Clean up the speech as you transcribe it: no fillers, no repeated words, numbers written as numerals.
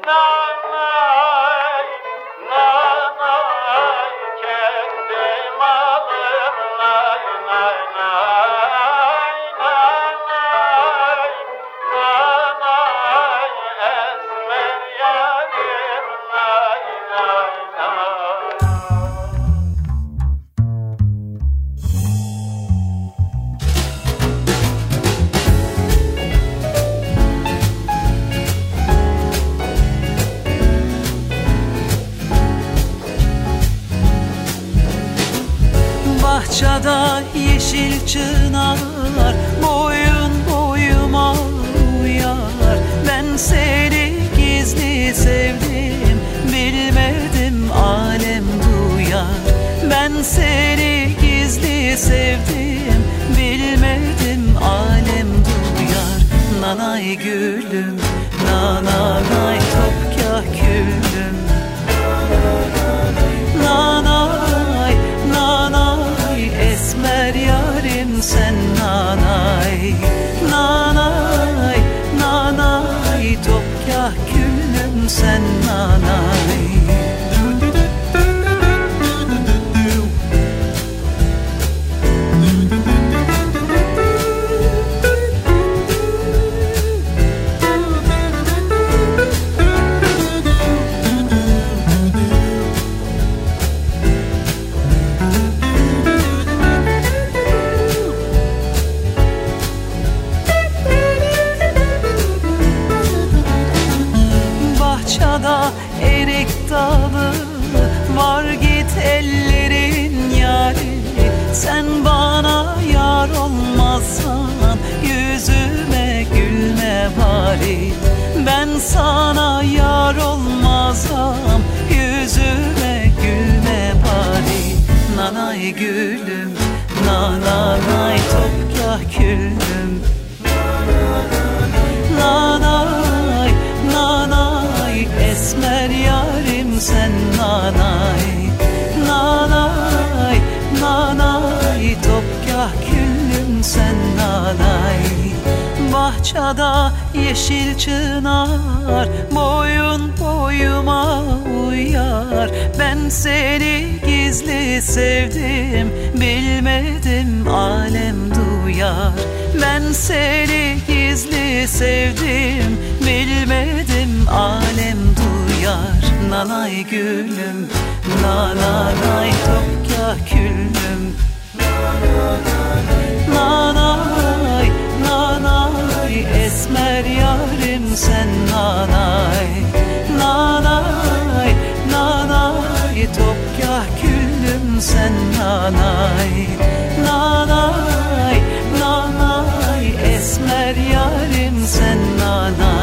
Bahçada yeşil çınar boyun boyuma uyar. Ben seni gizli sevdim, bilmedim alem duyar. Ben seni gizli sevdim, bilmedim alem duyar. Nanay gülüm, nanay topkah gülüm. Nanay, nanay esmer yarim sen nanay. Nanay, nanay topkah gülüm sen nanay. Bahçada erik dalı var, git ellerin yari. Sen bana yar olmazsan yüzüme gülme bari. Ben sana yar olmazsam yüzüme gülme bari. Nanay gülüm, nanay topkah gülüm. Nanay, nanay esmer yarim sen nanay. Nanay, nanay topkah gülüm sen nanay. Bahçada yeşil çınar boyun boyuma uyar. Ben seni gizli sevdim, bilmedim alem duyar. Ben seni gizli sevdim, bilmedim alem duyar. Nanay gülüm, nanay topkah gülüm. Nanay, nanay esmer yarim sen nanay. Nanay, nanay topkah gülüm sen nanay. Nanay, nanay esmer yarim sen nanay.